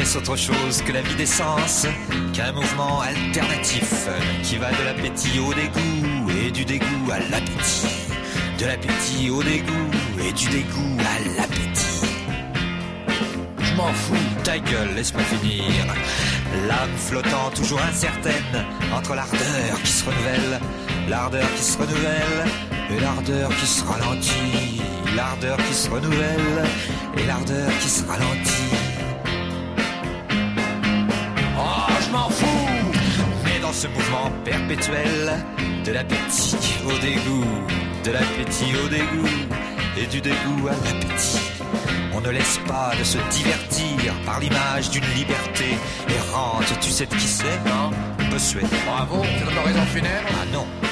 n'est-ce autre chose que la vie d'essence, qu'un mouvement alternatif qui va de l'appétit au dégoût et du dégoût à l'appétit, de l'appétit au dégoût et du dégoût à l'appétit. Je m'en fous, ta gueule, laisse-moi finir. L'âme flottant toujours incertaine entre l'ardeur qui se renouvelle, l'ardeur qui se renouvelle et l'ardeur qui se ralentit, l'ardeur qui se renouvelle et l'ardeur qui se ralentit. Oh, je m'en fous. Mais dans ce mouvement perpétuel, de l'appétit au dégoût, de l'appétit au dégoût et du dégoût à l'appétit, on ne laisse pas de se divertir par l'image d'une liberté errante. Tu sais de qui c'est, non? Bossuet. Bravo, c'est dans l'horizon funèbre. Ah non.